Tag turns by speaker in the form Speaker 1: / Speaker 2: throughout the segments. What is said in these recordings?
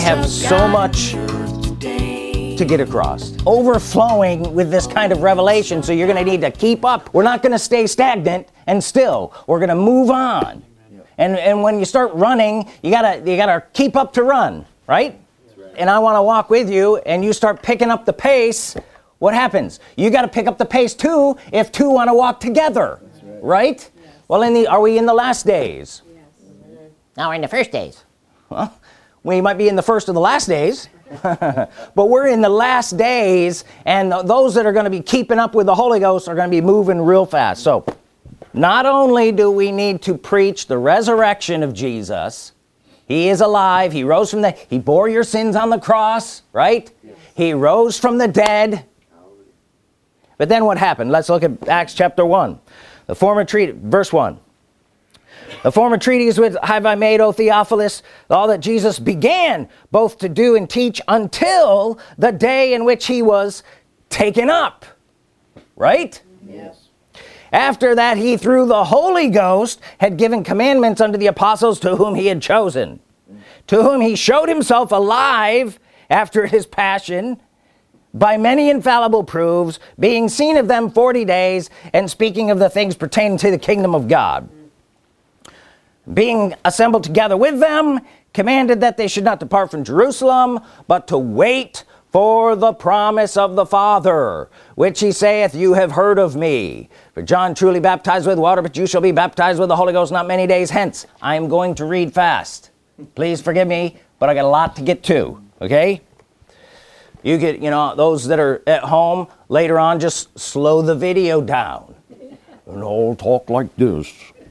Speaker 1: have so much to get across, overflowing with this kind of revelation, so you're going to need to keep up. We're not going to stay stagnant and still. We're going to move on. And when you start running, you gotta keep up to run, right? And I want to walk with you, and you start picking up the pace. What happens? You got to pick up the pace too if two want to walk together, right? Yes. Well, are we in the last days? Yes.
Speaker 2: No, we're in the first days.
Speaker 1: Well, we might be in the first of the last days, but we're in the last days, and those that are going to be keeping up with the Holy Ghost are going to be moving real fast. So not only do we need to preach the resurrection of Jesus, he is alive, he rose from he bore your sins on the cross, right? Yes. He rose from the dead. But then what happened? Let's look at Acts chapter 1. Verse 1. The former treatise which have I made, O Theophilus, all that Jesus began both to do and teach until the day in which he was taken up. Right?
Speaker 2: Yes.
Speaker 1: After that, he, through the Holy Ghost, had given commandments unto the apostles to whom he had chosen, to whom he showed himself alive after his passion, by many infallible proofs, being seen of them 40 days, and speaking of the things pertaining to the kingdom of God. Being assembled together with them, commanded that they should not depart from Jerusalem, but to wait for the promise of the Father, which he saith, you have heard of me. For John truly baptized with water, but you shall be baptized with the Holy Ghost not many days hence. I am going to read fast. Please forgive me, but I got a lot to get to, okay? You get, those that are at home, later on, just slow the video down. And I'll talk like this.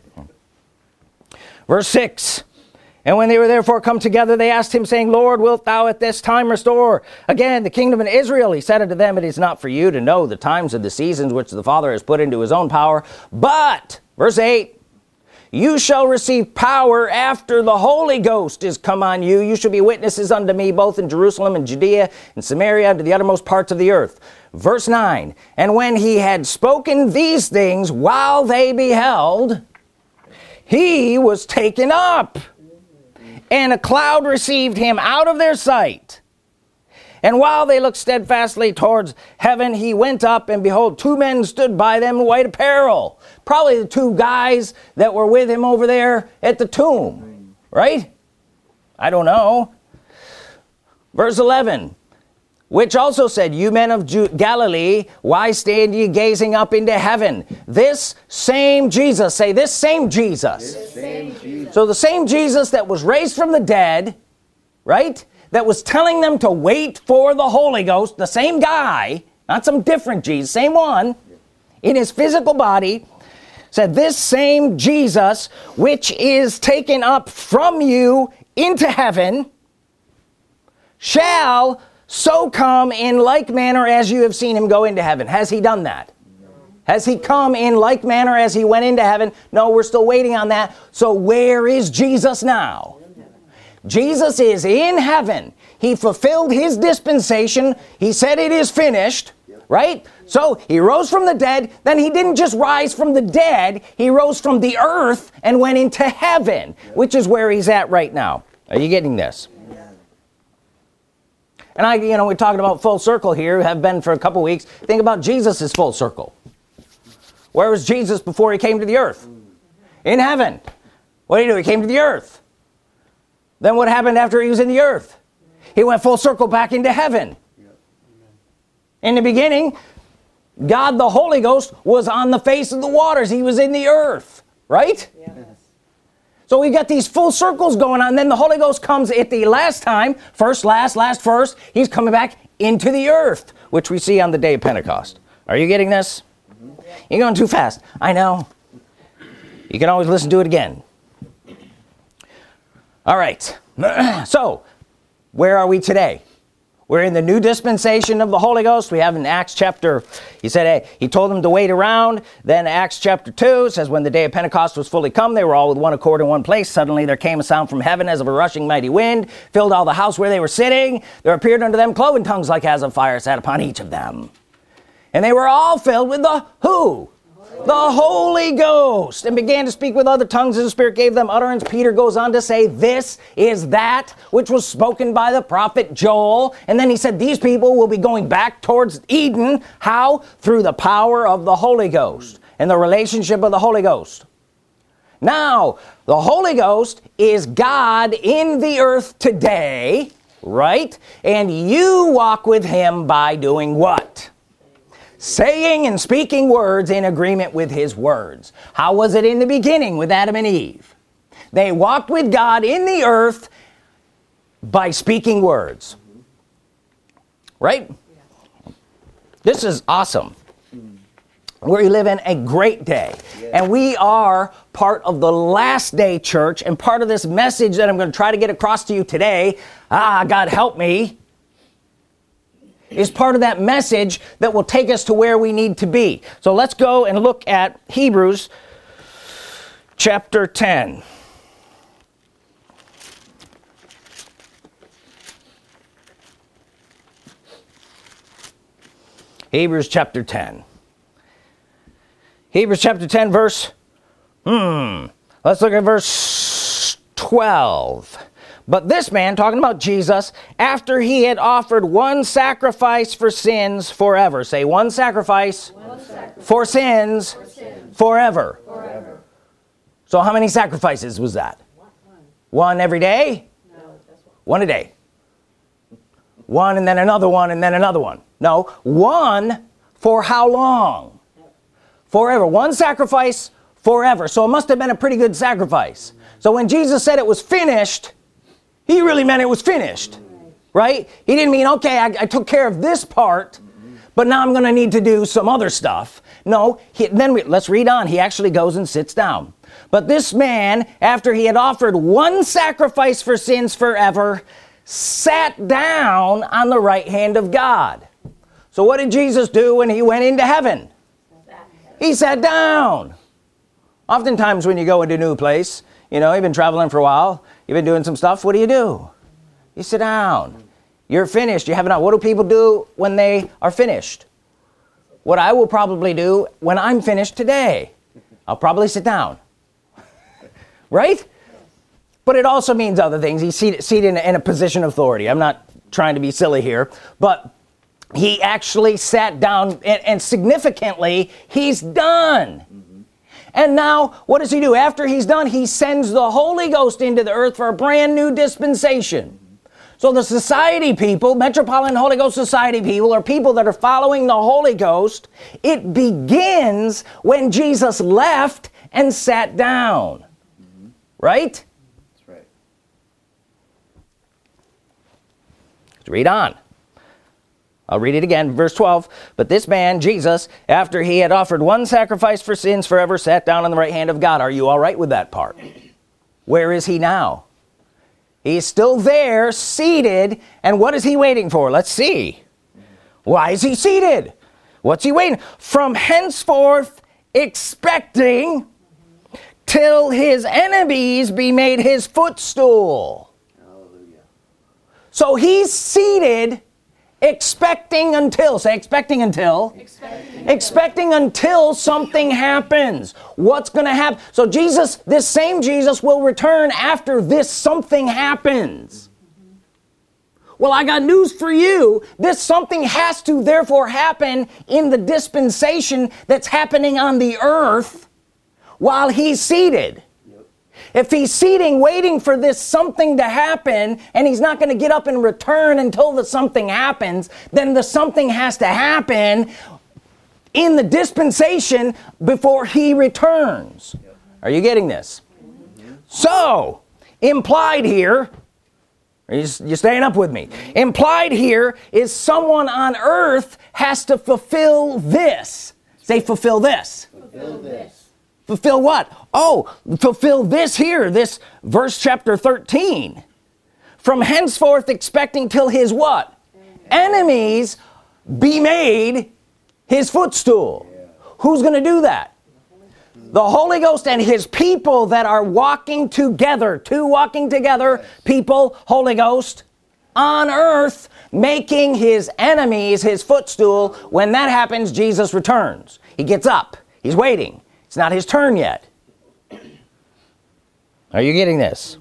Speaker 1: Verse 6. And when they were therefore come together, they asked him, saying, Lord, wilt thou at this time restore again the kingdom of Israel? He said unto them, it is not for you to know the times and the seasons which the Father has put into his own power. But, verse 8, you shall receive power after the Holy Ghost is come on you. You shall be witnesses unto me both in Jerusalem and Judea and Samaria and to the uttermost parts of the earth. Verse 9, and when he had spoken these things while they beheld, he was taken up. And a cloud received him out of their sight. And while they looked steadfastly towards heaven, he went up, and behold, two men stood by them in white apparel. Probably the two guys that were with him over there at the tomb, right? I don't know. Verse 11, which also said, you men of Galilee, why stand ye gazing up into heaven? This same Jesus, say this same Jesus.
Speaker 2: This same Jesus.
Speaker 1: So the same Jesus that was raised from the dead, right? That was telling them to wait for the Holy Ghost, the same guy, not some different Jesus, same one, in his physical body, said this same Jesus, which is taken up from you into heaven, shall so come in like manner as you have seen him go into heaven. Has he done that? No. Has he come in like manner as he went into heaven? No, we're still waiting on that. So where is Jesus now? Jesus is in heaven. He fulfilled his dispensation. He said it is finished, right? So he rose from the dead. Then he didn't just rise from the dead. He rose from the earth and went into heaven, which is where he's at right now. Are you getting this? And we're talking about full circle here, have been for a couple weeks. Think about Jesus' full circle. Where was Jesus before he came to the earth? In heaven. What did he do? He came to the earth. Then what happened after he was in the earth? He went full circle back into heaven. In the beginning, God the Holy Ghost was on the face of the waters. He was in the earth, right? Yes. So we got these full circles going on. Then the Holy Ghost comes at the last time, first, last, first. He's coming back into the earth, which we see on the day of Pentecost. Are you getting this? You're going too fast. I know. You can always listen to it again. All right. So, where are we today? We're in the new dispensation of the Holy Ghost. We have in Acts chapter, he said, he told them to wait around. Then Acts chapter 2 says, when the day of Pentecost was fully come, they were all with one accord in one place. Suddenly there came a sound from heaven as of a rushing mighty wind, filled all the house where they were sitting. There appeared unto them cloven tongues like as of fire sat upon each of them. And they were all filled with the who? The Holy Ghost, and began to speak with other tongues as the Spirit gave them utterance. Peter goes on to say, this is that which was spoken by the prophet Joel. And then he said, these people will be going back towards Eden. How? Through the power of the Holy Ghost and the relationship of the Holy Ghost. Now, the Holy Ghost is God in the earth today, right? And you walk with him by doing what? Saying and speaking words in agreement with his words. How was it in the beginning with Adam and Eve? They walked with God in the earth by speaking words. Right? This is awesome. We live in a great day. And we are part of the last day church, and part of this message that I'm going to try to get across to you today, God help me, is part of that message that will take us to where we need to be. So let's go and look at Hebrews chapter 10. Hebrews chapter 10. Hebrews chapter 10 verse, let's look at verse 12. But this man, talking about Jesus, after he had offered one sacrifice for sins forever. Say one sacrifice, for sins, forever. So how many sacrifices was that? One every day? No, that's one a day. One and then another one and then another one. No, one for how long? Forever. One sacrifice forever. So it must have been a pretty good sacrifice. So when Jesus said it was finished, he really meant it was finished. Right? He didn't mean, okay, I took care of this part, but now I'm going to need to do some other stuff. No, let's read on. He actually goes and sits down. But this man, after he had offered one sacrifice for sins forever, sat down on the right hand of God. So what did Jesus do when he went into heaven? He sat down. Oftentimes when you go into a new place, you've been traveling for a while, you've been doing some stuff, what do? You sit down. You're finished. You have enough. What do people do when they are finished? What I will probably do when I'm finished today, I'll probably sit down. Right? But it also means other things. He's seated in a position of authority. I'm not trying to be silly here, but he actually sat down, and significantly, he's done. And now, what does he do? After he's done, he sends the Holy Ghost into the earth for a brand new dispensation. So the society people, Metropolitan Holy Ghost Society people, are people that are following the Holy Ghost. It begins when Jesus left and sat down. Right?
Speaker 3: That's right.
Speaker 1: Let's read on. I'll read it again, verse 12. But this man, Jesus, after he had offered one sacrifice for sins forever, sat down on the right hand of God. Are you all right with that part? Where is he now? He's still there, seated, and what is he waiting for? Let's see. Why is he seated? What's he waiting? From henceforth expecting till his enemies be made his footstool.
Speaker 3: Hallelujah.
Speaker 1: So he's seated, expecting until, say expecting until. Expecting until something happens. What's going to happen? So Jesus, this same Jesus will return after this something happens. Well, I got news for you. This something has to therefore happen in the dispensation that's happening on the earth while he's seated. If he's seating, waiting for this something to happen, and he's not going to get up and return until the something happens, then the something has to happen in the dispensation before he returns. Are you getting this? So, implied here, are you staying up with me? Implied here is someone on earth has to fulfill this. Say, fulfill this.
Speaker 3: Fulfill this.
Speaker 1: Fulfill what? Oh, fulfill this here, this verse chapter 13. From henceforth expecting till his what? Enemies be made his footstool. Yeah. Who's going to do that? The Holy Ghost and his people that are walking together. Two walking together, yes. People, Holy Ghost, on earth, making his enemies his footstool. When that happens, Jesus returns. He gets up. He's waiting. It's not his turn yet. Are you getting this?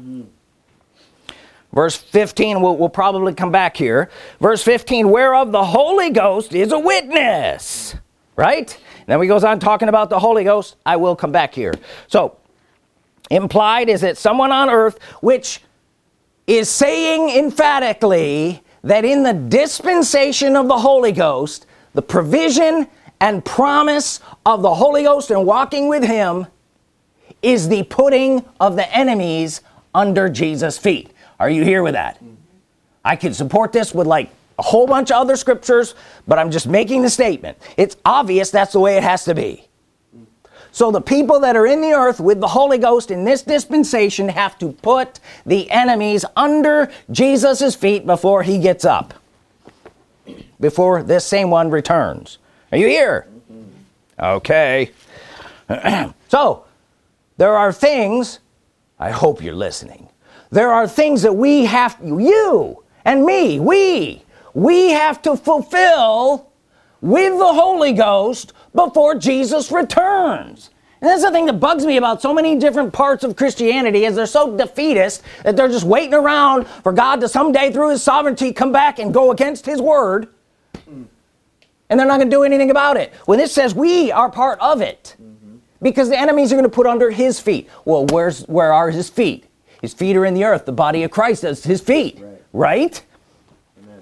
Speaker 1: Verse 15, we'll probably come back here. Verse 15, whereof the Holy Ghost is a witness. Right? And then he goes on talking about the Holy Ghost. I will come back here. So, implied is that someone on earth which is saying emphatically that in the dispensation of the Holy Ghost, the provision and promise of the Holy Ghost and walking with him is the putting of the enemies under Jesus' feet. Are you here with that? I could support this with like a whole bunch of other scriptures, but I'm just making the statement. It's obvious that's the way it has to be. So the people that are in the earth with the Holy Ghost in this dispensation have to put the enemies under Jesus' feet before he gets up. Before this same one returns. Are you here? Okay. So, there are things, I hope you're listening. There are things that we have, you and me, we have to fulfill with the Holy Ghost before Jesus returns. And that's the thing that bugs me about so many different parts of Christianity is they're so defeatist that they're just waiting around for God to someday through his sovereignty come back and go against his word. And they're not going to do anything about it. When it says we are part of it. Because the enemies are going to put under his feet. Well, where are his feet? His feet are in the earth. The body of Christ is his feet. Right?
Speaker 3: Amen.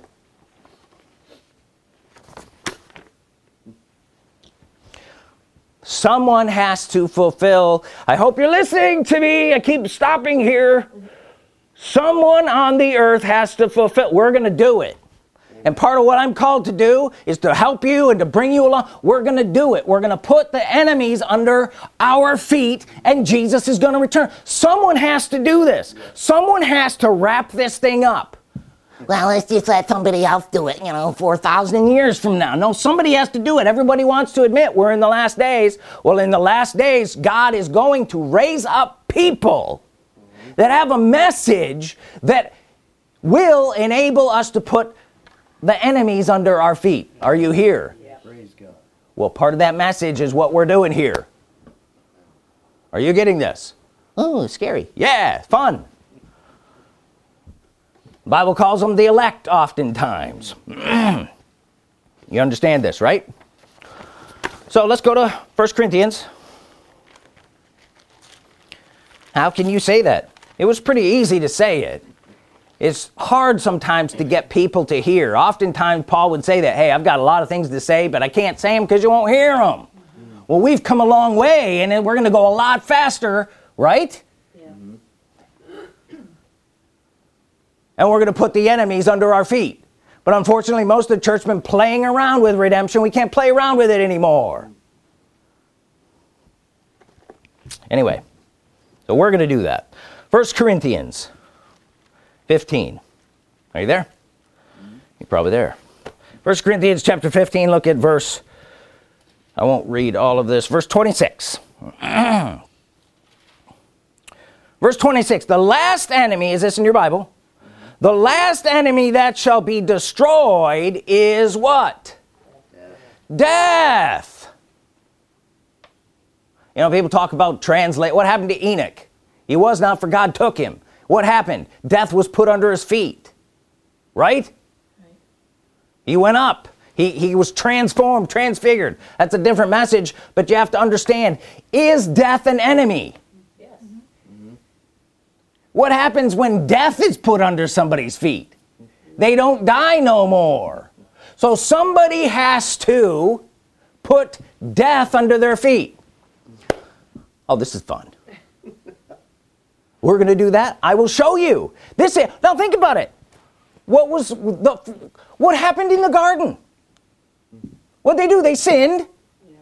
Speaker 1: Someone has to fulfill. I hope you're listening to me. I keep stopping here. Someone on the earth has to fulfill. We're going to do it. And part of what I'm called to do is to help you and to bring you along. We're going to do it. We're going to put the enemies under our feet and Jesus is going to return. Someone has to do this. Someone has to wrap this thing up. Well, let's just let somebody else do it, 4,000 years from now. No, somebody has to do it. Everybody wants to admit we're in the last days. Well, in the last days, God is going to raise up people that have a message that will enable us to put the enemies under our feet. Are you here?
Speaker 3: Yeah. Praise God.
Speaker 1: Well, part of that message is what we're doing here. Are you getting this?
Speaker 2: Ooh, scary.
Speaker 1: Yeah, fun. The Bible calls them the elect oftentimes. You understand this, right? So let's go to 1 Corinthians. How can you say that? It was pretty easy to say it. It's hard sometimes to get people to hear. Oftentimes Paul would say that, hey, I've got a lot of things to say, but I can't say them because you won't hear them. Well, we've come a long way, and we're going to go a lot faster, right? Yeah. And we're going to put the enemies under our feet. But unfortunately, most of the church have been playing around with redemption. We can't play around with it anymore. Anyway, so we're going to do that. 1 Corinthians 15. Are you there? You're probably there. 1 Corinthians chapter 15, look at verse, I won't read all of this, verse 26. Verse 26, the last enemy, is this in your Bible? The last enemy that shall be destroyed is what? Death. People talk about translate. What happened to Enoch? He was not, for God took him. What happened? Death was put under his feet. Right? He went up. He was transformed, transfigured. That's a different message, but you have to understand, is death an enemy?
Speaker 4: Yes.
Speaker 1: What happens when death is put under somebody's feet? They don't die no more. So somebody has to put death under their feet. Oh, this is fun. We're going to do that. I will show you. Now think about it. What happened in the garden? What did they do? They sinned.
Speaker 4: Yeah.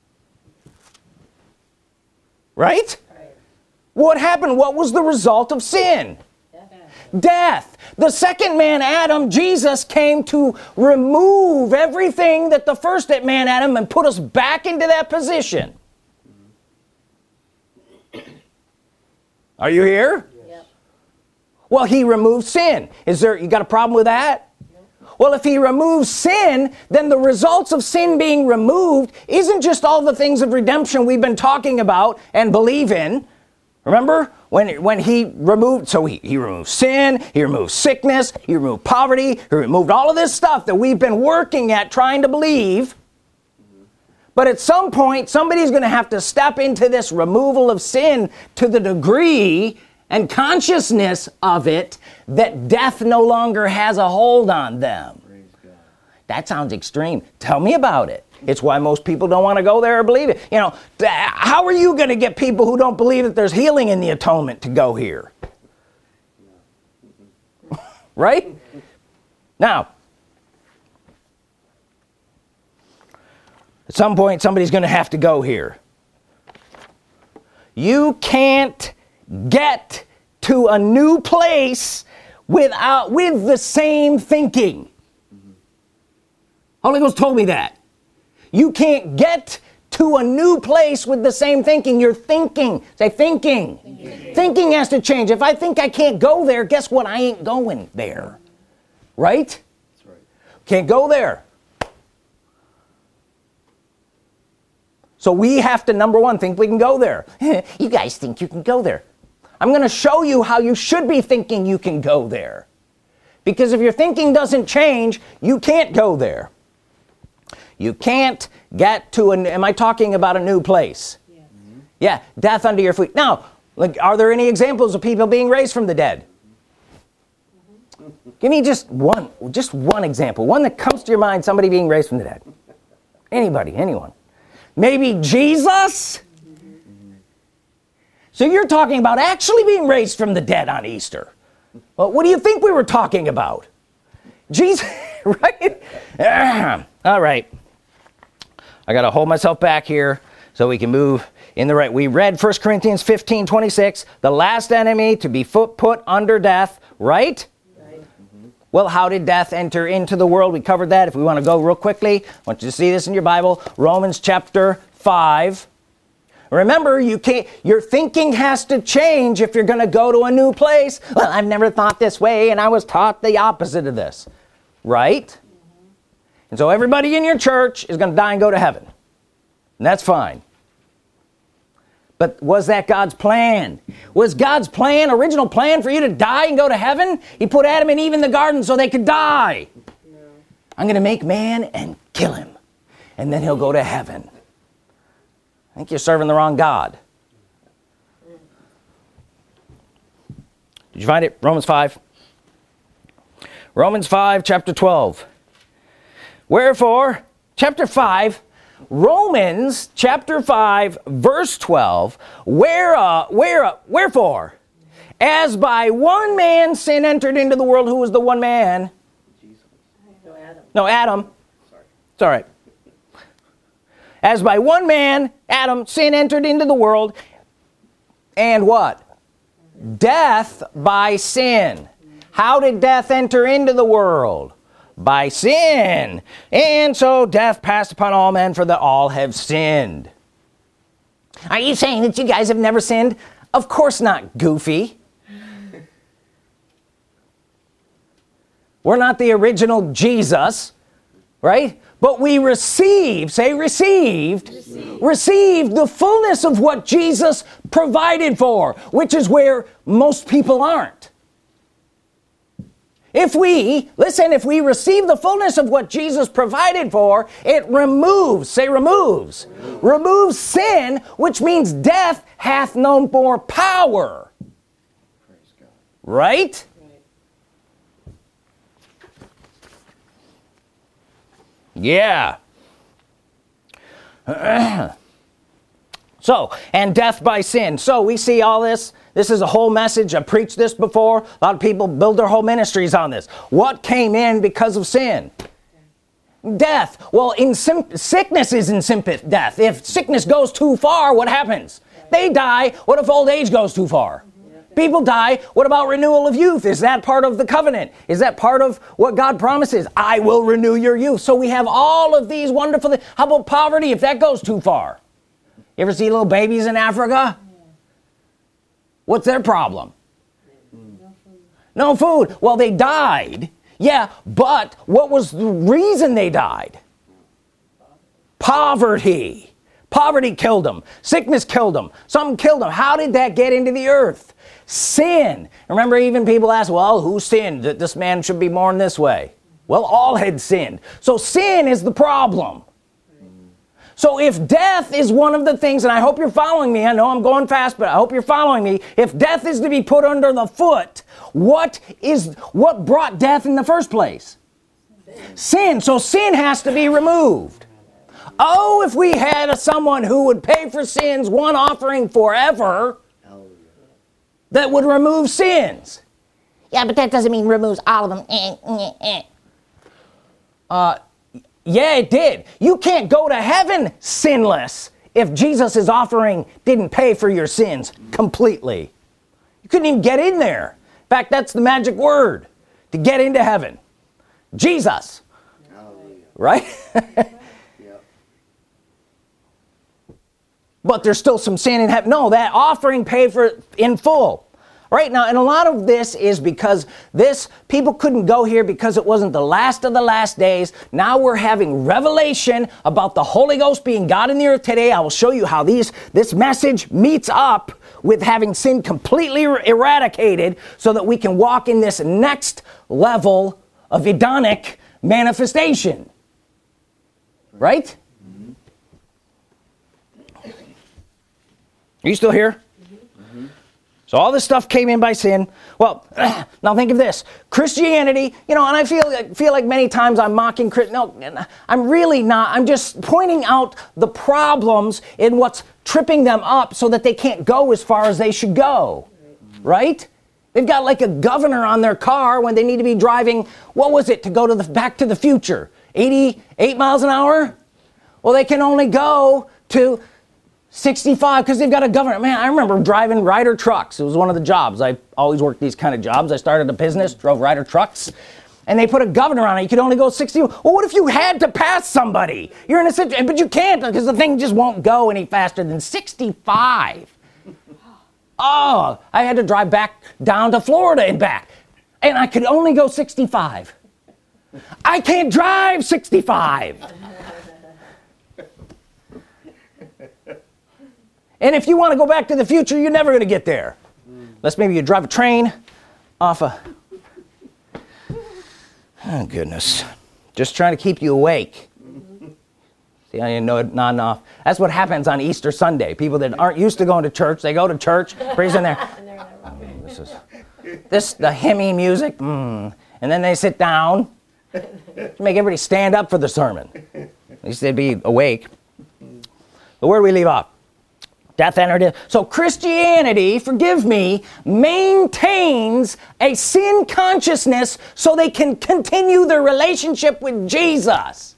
Speaker 1: Right? What happened? What was the result of sin? Death. The second man, Adam, Jesus, came to remove everything that the first man, Adam, and put us back into that position. Are you here?
Speaker 4: Yep.
Speaker 1: Well, he removed sin. You got a problem with that? Well, if he removes sin, then the results of sin being removed isn't just all the things of redemption we've been talking about and believe in. Remember when he removed, so he removed sin, he removed sickness, he removed poverty, he removed all of this stuff that we've been working at trying to believe. But at some point, somebody's going to have to step into this removal of sin to the degree and consciousness of it that death no longer has a hold on them.
Speaker 3: Praise God.
Speaker 1: That sounds extreme. Tell me about it. It's why most people don't want to go there or believe it. You know, how are you going to get people who don't believe that there's healing in the atonement to go here? Right? Now, at some point, somebody's going to have to go here. You can't get to a new place with the same thinking. Holy Ghost told me that. You can't get to a new place with the same thinking. You're thinking. Say thinking. Thinking has to change. If I think I can't go there, guess what? I ain't going there. Right?
Speaker 3: That's right.
Speaker 1: Can't go there. So we have to, number one, think we can go there. You guys think you can go there. I'm going to show you how you should be thinking you can go there. Because if your thinking doesn't change, you can't go there. You can't get to am I talking about a new place? Yes. Mm-hmm. Yeah, death under your feet. Now, are there any examples of people being raised from the dead? Mm-hmm. Give me just one example. One that comes to your mind, somebody being raised from the dead. Anybody, anyone. Maybe Jesus? Mm-hmm. So you're talking about actually being raised from the dead on Easter. Well, what do you think we were talking about? Jesus, right? All right. I got to hold myself back here so we can move in the right. We read 1 Corinthians 15:26, the last enemy to be put under death, right? Right. Mm-hmm. Well, how did death enter into the world? We covered that. If we want to go real quickly, I want you to see this in your Bible. Romans chapter 5. Remember, your thinking has to change if you're going to go to a new place. Well, I've never thought this way, and I was taught the opposite of this. Right? And so everybody in your church is going to die and go to heaven. And that's fine. But was that God's plan? Was God's original plan for you to die and go to heaven? He put Adam and Eve in the garden so they could die. No. I'm going to make man and kill him. And then he'll go to heaven. I think you're serving the wrong God. Did you find it? Romans 5. Romans 5, chapter 12. Wherefore, chapter 5, Romans chapter 5, verse 12, wherefore, as by one man sin entered into the world, who was the one man?
Speaker 3: Jesus.
Speaker 1: No, Adam. It's all right. As by one man, Adam, sin entered into the world, and what? Death by sin. How did death enter into the world? By sin. And so death passed upon all men, for that all have sinned. Are you saying that you guys have never sinned? Of course not, goofy. We're not the original Jesus, right? But we received the fullness of what Jesus provided for, which is where most people aren't. If we receive the fullness of what Jesus provided for, it removes sin, which means death hath no more power.
Speaker 3: Praise God.
Speaker 1: Right? Yeah. So, and death by sin. So we see all this. This is a whole message. I've preached this before. A lot of people build their whole ministries on this. What came in because of sin? Death. Well, sickness is insipid death. If sickness goes too far, what happens? They die. What if old age goes too far? People die. What about renewal of youth? Is that part of the covenant? Is that part of what God promises? I will renew your youth. So we have all of these wonderful things. How about poverty if that goes too far? You ever see little babies in Africa? What's their problem? No food. Well, they died. Yeah, but what was the reason they died? Poverty. Poverty killed them. Sickness killed them. Something killed them. How did that get into the earth? Sin. Remember, even people ask, well, who sinned that this man should be born this way? Well, all had sinned. So sin is the problem. So if death is one of the things, and I hope you're following me, I know I'm going fast, but I hope you're following me. If death is to be put under the foot, what brought death in the first place? Sin. So sin has to be removed. Oh, if we had someone who would pay for sins, one offering forever, that would remove sins.
Speaker 2: Yeah, but that doesn't mean removes all of them.
Speaker 1: Yeah, it did. You can't go to heaven sinless if Jesus' offering didn't pay for your sins completely. You couldn't even get in there. In fact, that's the magic word, to get into heaven. Jesus. Right? But there's still some sin in heaven. No, that offering paid for it in full. Right now, and a lot of this is because people couldn't go here because it wasn't the last of the last days. Now we're having revelation about the Holy Ghost being God in the earth today. I will show you how this message meets up with having sin completely eradicated so that we can walk in this next level of Edenic manifestation. Right? Are you still here? So all this stuff came in by sin. Well, now think of this. Christianity, and I feel like many times I'm mocking Christianity. No, I'm really not. I'm just pointing out the problems in what's tripping them up so that they can't go as far as they should go. Right? They've got like a governor on their car when they need to be driving, what was it, to go to Back to the Future? 88 miles an hour? Well, they can only go to 65 because they've got a governor. Man, I remember driving Ryder trucks. It was one of the jobs. I always worked these kind of jobs. I started a business, drove Ryder trucks, and they put a governor on it. You could only go 60. Well, what if you had to pass somebody? You're in a situation, but you can't because the thing just won't go any faster than 65. Oh, I had to drive back down to Florida and back, and I could only go 65. I can't drive 65. And if you want to go back to the future, you're never going to get there. Unless maybe you drive a train off a... Oh, goodness. Just trying to keep you awake. See, I didn't know it, not enough. That's what happens on Easter Sunday. People that aren't used to going to church, they go to church, praise in there. The hymny music, and then they sit down to make everybody stand up for the sermon. At least they'd be awake. But where do we leave off? Death entered in. So Christianity, forgive me, maintains a sin consciousness so they can continue their relationship with Jesus.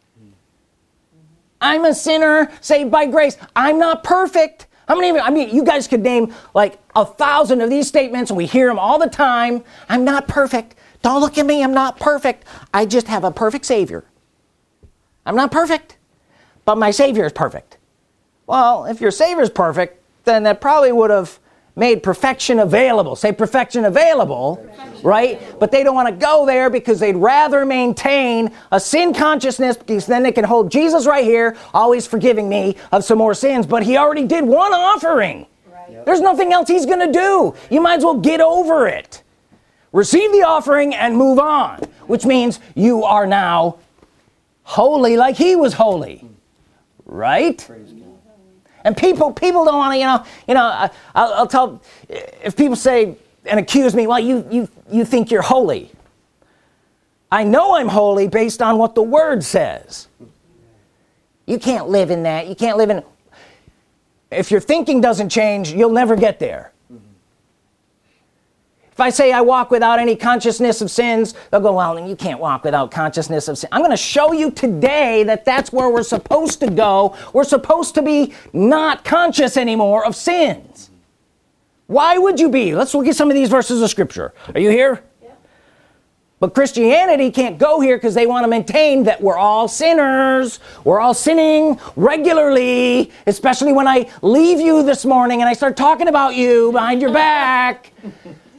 Speaker 1: I'm a sinner saved by grace. I'm not perfect. How many of you, you guys could name like 1,000 of these statements and we hear them all the time. I'm not perfect. Don't look at me. I'm not perfect. I just have a perfect Savior. I'm not perfect, but my Savior is perfect. Well, if your Savior's perfect, then that probably would have made perfection available. Say perfection available, perfection. Right? But they don't want to go there because they'd rather maintain a sin consciousness because then they can hold Jesus right here, always forgiving me of some more sins. But he already did one offering. Right. Yep. There's nothing else he's going to do. You might as well get over it. Receive the offering and move on, which means you are now holy like he was holy. Right? And people don't want to, I'll tell, if people say and accuse me, well, you think you're holy. I know I'm holy based on what the Word says. You can't live in that. You can't live in, if your thinking doesn't change, you'll never get there. If I say I walk without any consciousness of sins, they'll go, well, you can't walk without consciousness of sin. I'm going to show you today that that's where we're supposed to go. We're supposed to be not conscious anymore of sins. Why would you be? Let's look at some of these verses of Scripture. Are you here? Yeah. But Christianity can't go here because they want to maintain that we're all sinners. We're all sinning regularly, especially when I leave you this morning and I start talking about you behind your back.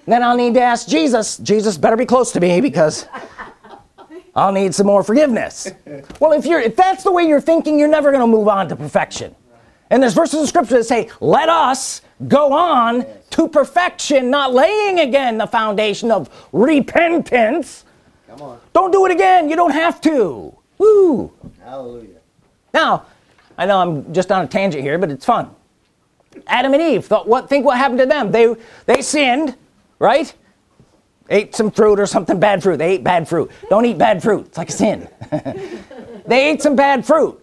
Speaker 1: Then I'll need to ask Jesus. Jesus better be close to me because I'll need some more forgiveness. Well, if that's the way you're thinking, you're never going to move on to perfection. And there's verses of scripture that say, let us go on to perfection, not laying again the foundation of repentance.
Speaker 3: Come on.
Speaker 1: Don't do it again. You don't have to. Woo.
Speaker 3: Hallelujah.
Speaker 1: Now, I know I'm just on a tangent here, but it's fun. Adam and Eve, think what happened to them. They sinned, right? Ate some fruit or something, bad fruit. They ate bad fruit. Don't eat bad fruit. It's like a sin. They ate some bad fruit.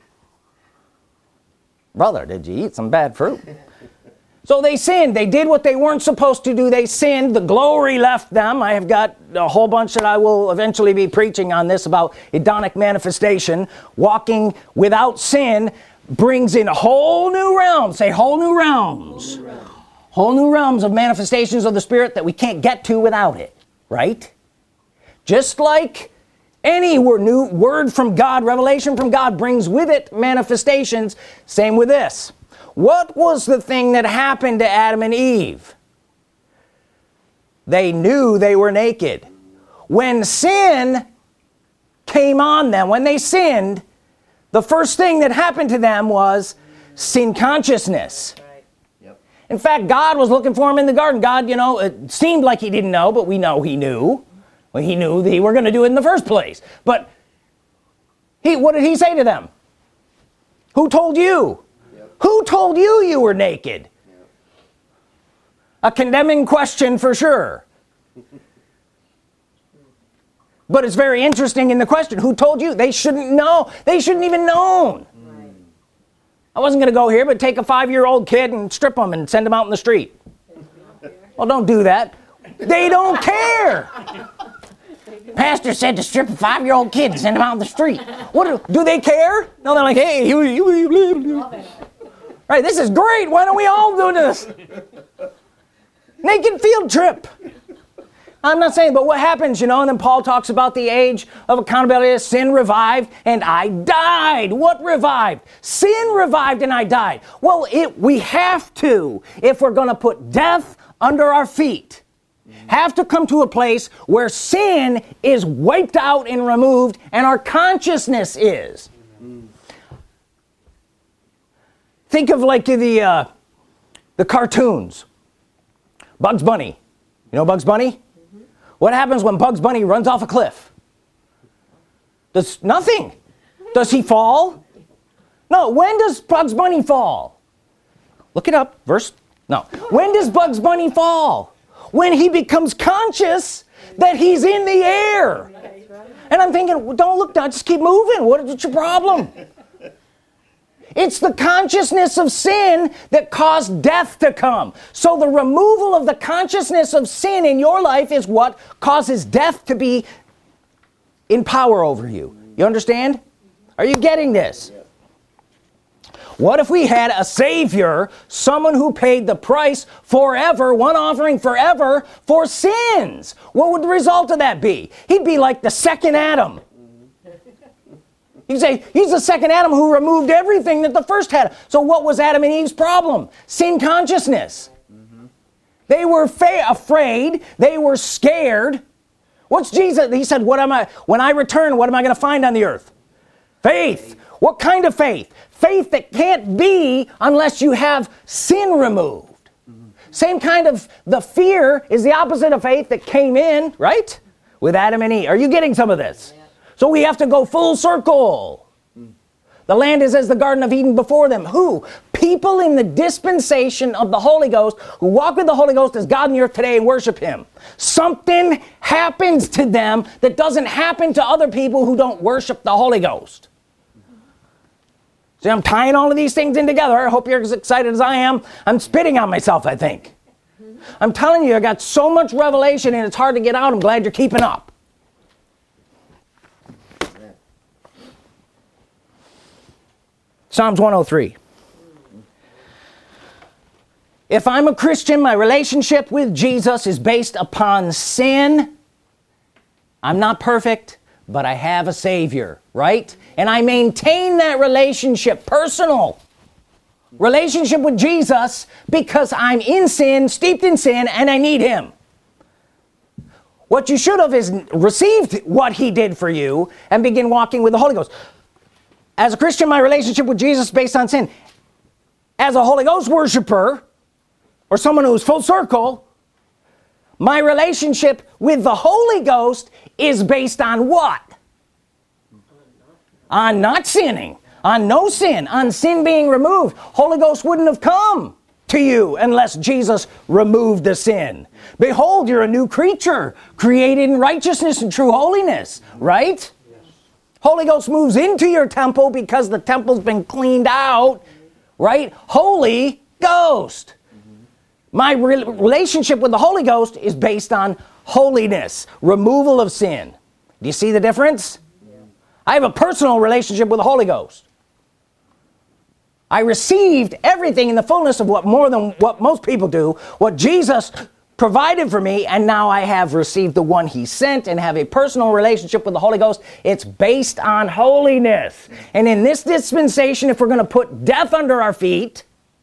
Speaker 1: Brother, did you eat some bad fruit? So they sinned. They did what they weren't supposed to do. They sinned. The glory left them. I have got a whole bunch that I will eventually be preaching on this about Edonic manifestation. Walking without sin brings in whole new realms. Say whole new realms. Whole new realms of manifestations of the Spirit that we can't get to without it. Right? Just like any new word from God, revelation from God brings with it manifestations. Same with this. What was the thing that happened to Adam and Eve? They knew they were naked. When sin came on them, when they sinned, the first thing that happened to them was sin consciousness.
Speaker 3: Yep.
Speaker 1: In fact, God was looking for them in the garden. God, it seemed like he didn't know, but we know he knew. Well, he knew they were going to do it in the first place. But what did he say to them? Who told you? Who told you you were naked? A condemning question for sure. But it's very interesting in the question. Who told you? They shouldn't know. They shouldn't even known. Right. I wasn't going to go here, but take a 5-year-old kid and strip them and send them out in the street. Well, don't do that. They don't care. Pastor said to strip a 5-year-old kid and send him out in the street. What do they care? No, they're like, hey, right, this is great. Why don't we all do this? Naked field trip. I'm not saying, but what happens, and then Paul talks about the age of accountability. Sin revived and I died. What revived? Sin revived and I died. Well, we have to, if we're going to put death under our feet, have to come to a place where sin is wiped out and removed and our consciousness is. Think of like the cartoons. Bugs Bunny. You know Bugs Bunny? Mm-hmm. What happens when Bugs Bunny runs off a cliff? Nothing. Does he fall? No. When does Bugs Bunny fall? Look it up. When does Bugs Bunny fall? When he becomes conscious that he's in the air. And I'm thinking, well, don't look down, just keep moving. What's your problem? It's the consciousness of sin that caused death to come. So the removal of the consciousness of sin in your life is what causes death to be in power over you. You understand? Are you getting this? What if we had a Savior, someone who paid the price forever, one offering forever for sins? What would the result of that be? He'd be like the second Adam. You say, he's the second Adam who removed everything that the first had. So what was Adam and Eve's problem? Sin consciousness. Mm-hmm. They were afraid. They were scared. What's Jesus? He said, when I return, what am I going to find on the earth? Faith. What kind of faith? Faith that can't be unless you have sin removed. Mm-hmm. Same kind of, the fear is the opposite of faith that came in, right? With Adam and Eve. Are you getting some of this? Yeah. So we have to go full circle. The land is as the Garden of Eden before them. Who? People in the dispensation of the Holy Ghost who walk with the Holy Ghost as God in the earth today and worship Him. Something happens to them that doesn't happen to other people who don't worship the Holy Ghost. See, I'm tying all of these things in together. I hope you're as excited as I am. I'm spitting on myself, I think. I'm telling you, I got so much revelation and it's hard to get out. I'm glad you're keeping up. Psalms 103. If I'm a Christian, my relationship with Jesus is based upon sin. I'm not perfect, but I have a Savior, right? And I maintain that relationship, personal relationship with Jesus, because I'm in sin, steeped in sin, and I need Him. What you should have is received what he did for you and begin walking with the Holy Ghost. As a Christian, my relationship with Jesus is based on sin. As a Holy Ghost worshiper, or someone who's full circle, my relationship with the Holy Ghost is based on what? On not sinning, on no sin, on sin being removed. Holy Ghost wouldn't have come to you unless Jesus removed the sin. Behold, you're a new creature, created in righteousness and true holiness, right? Holy Ghost moves into your temple because the temple's been cleaned out, right? Holy Ghost. My relationship with the Holy Ghost is based on holiness, removal of sin. Do you see the difference? I have a personal relationship with the Holy Ghost. I received everything in the fullness of what more than what most people do, what Jesus provided for me, and now I have received the one he sent and have a personal relationship with the Holy Ghost. It's based on holiness. And in this dispensation, if we're going to put death under our feet,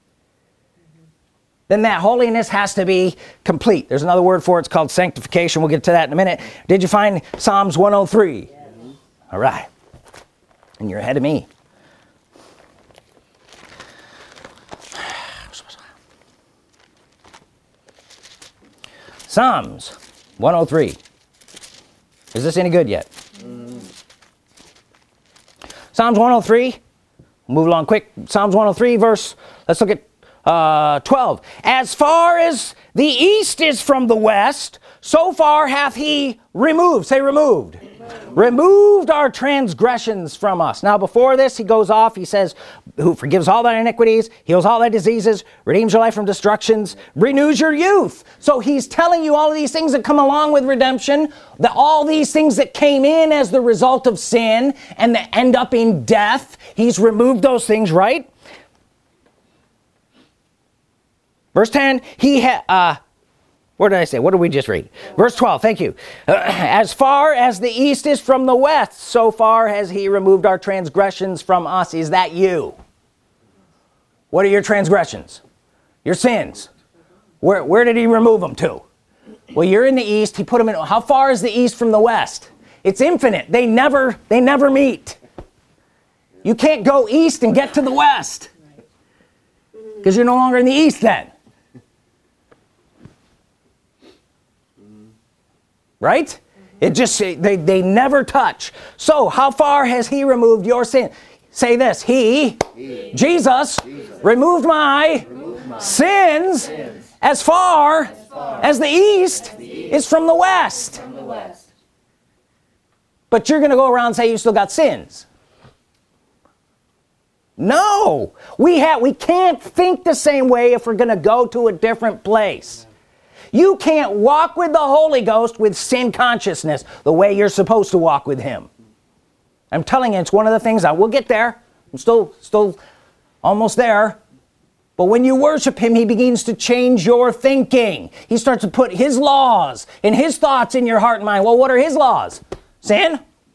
Speaker 1: then that holiness has to be complete. There's another word for it. It's called sanctification. We'll get to that in a minute. Did you find Psalms 103? Yes. All right. And you're ahead of me. Psalms 103. Is this any good yet? Psalms 103. Move along quick. Psalms 103 verse, let's look at 12. As far as the east is from the west, so far hath he removed. Say removed. Removed our transgressions from us. Now before this, he goes off. He says, who forgives all thy iniquities, heals all thy diseases, redeems your life from destructions, renews your youth. So he's telling you all of these things that come along with redemption, that all these things that came in as the result of sin and that end up in death. He's removed those things, right? Verse 10, where did I say? What did we just read? Verse 12, thank you. As far as the east is from the west, so far has he removed our transgressions from us. Is that you? What are your transgressions? Your sins. Where did he remove them to? Well, you're in the east. He put them in. How far is the east from the west? It's infinite. They never meet. You can't go east and get to the west because you're no longer in the east then. Right? It just, they never touch. So how far has he removed your sin? Say this, Jesus, removed my sins as far as the east is from the west. But you're going to go around and say you still got sins. No, we can't think the same way if we're going to go to a different place. You can't walk with the Holy Ghost with sin consciousness the way you're supposed to walk with him. I'm telling you, it's one of the things we'll get there. I'm still almost there. But when you worship him, he begins to change your thinking. He starts to put his laws and his thoughts in your heart and mind. Well, what are his laws? Sin?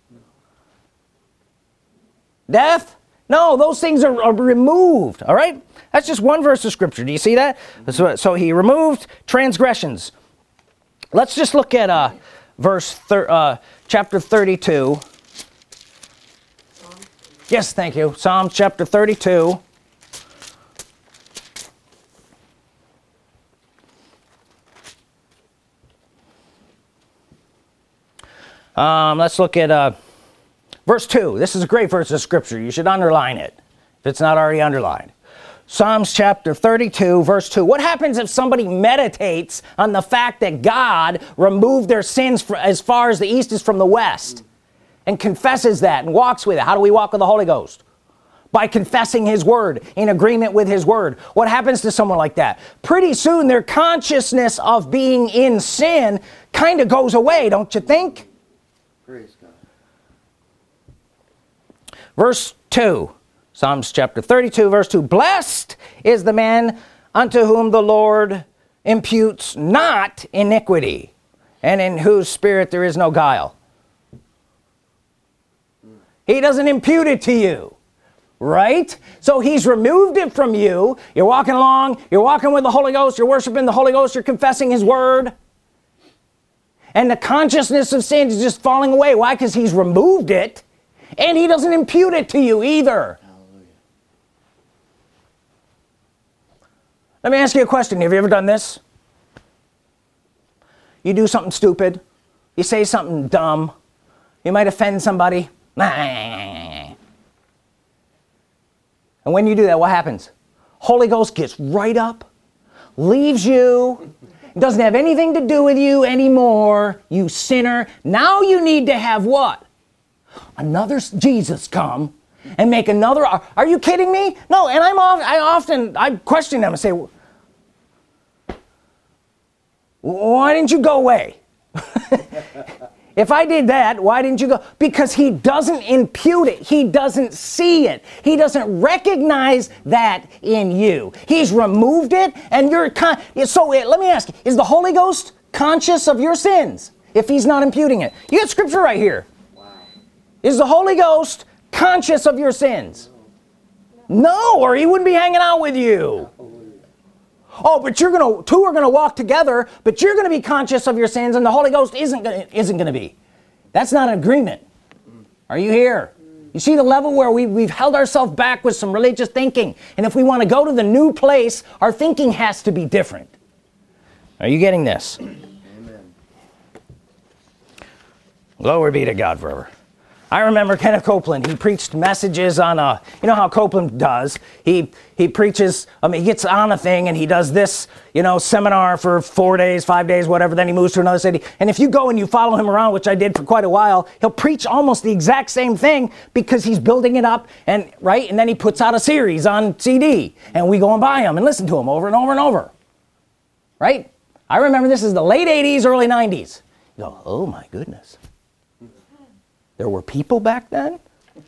Speaker 1: Death? No, those things are removed, all right? That's just one verse of scripture. Do you see that? So he removed transgressions. Let's just look at chapter 32. Yes, thank you. Psalms chapter 32. Let's look at verse 2. This is a great verse of scripture. You should underline it if it's not already underlined. Psalms chapter 32, verse 2. What happens if somebody meditates on the fact that God removed their sins as far as the east is from the west and confesses that and walks with it? How do we walk with the Holy Ghost? By confessing his word, in agreement with his word. What happens to someone like that? Pretty soon their consciousness of being in sin kind of goes away, don't you think?
Speaker 3: Praise God.
Speaker 1: Verse 2. Psalms chapter 32, verse 2. Blessed is the man unto whom the Lord imputes not iniquity, and in whose spirit there is no guile. He doesn't impute it to you, right? So he's removed it from you. You're walking along, you're walking with the Holy Ghost, you're worshiping the Holy Ghost, you're confessing his word. And the consciousness of sin is just falling away. Why? Because he's removed it, and he doesn't impute it to you either.
Speaker 3: Hallelujah.
Speaker 1: Let me ask you a question. Have you ever done this? You do something stupid. You say something dumb. You might offend somebody. And when you do that, what happens? Holy Ghost gets right up, leaves you, doesn't have anything to do with you anymore, you sinner. Now you need to have what? Another Jesus come and make another. Are you kidding me? No, and I question them and say, why didn't you go away? If I did that, why didn't you go? Because he doesn't impute it. He doesn't see it. He doesn't recognize that in you. He's removed it, and you're so let me ask you, is the Holy Ghost conscious of your sins if he's not imputing it? You got scripture right here.
Speaker 3: Wow.
Speaker 1: Is the Holy Ghost conscious of your sins? No, or he wouldn't be hanging out with you. Oh, but two are gonna walk together, but you're gonna be conscious of your sins, and the Holy Ghost isn't gonna be. That's not an agreement. Are you here? You see the level where we've held ourselves back with some religious thinking, and if we want to go to the new place, our thinking has to be different. Are you getting this?
Speaker 3: Amen.
Speaker 1: Glory be to God forever. I remember Kenneth Copeland. He preached messages on you know how Copeland does. He preaches, he gets on a thing and he does this, seminar for 4 days, 5 days, whatever. Then he moves to another city. And if you go and you follow him around, which I did for quite a while, he'll preach almost the exact same thing because he's building it up and then he puts out a series on CD and we go and buy them and listen to them over and over and over. Right? I remember this is the late 80s, early 90s. You go, oh my goodness. There were people back then?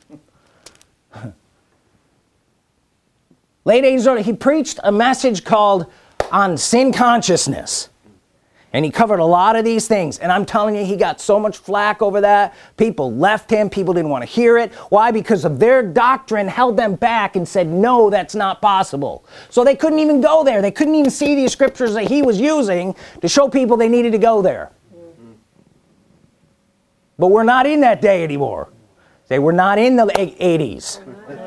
Speaker 1: Late 80s, he preached a message called On Sin Consciousness. And he covered a lot of these things. And I'm telling you, he got so much flack over that. People left him. People didn't want to hear it. Why? Because of their doctrine held them back and said, no, that's not possible. So they couldn't even go there. They couldn't even see these scriptures that he was using to show people they needed to go there. But we're not in that day anymore. Say, we're not in the 80s.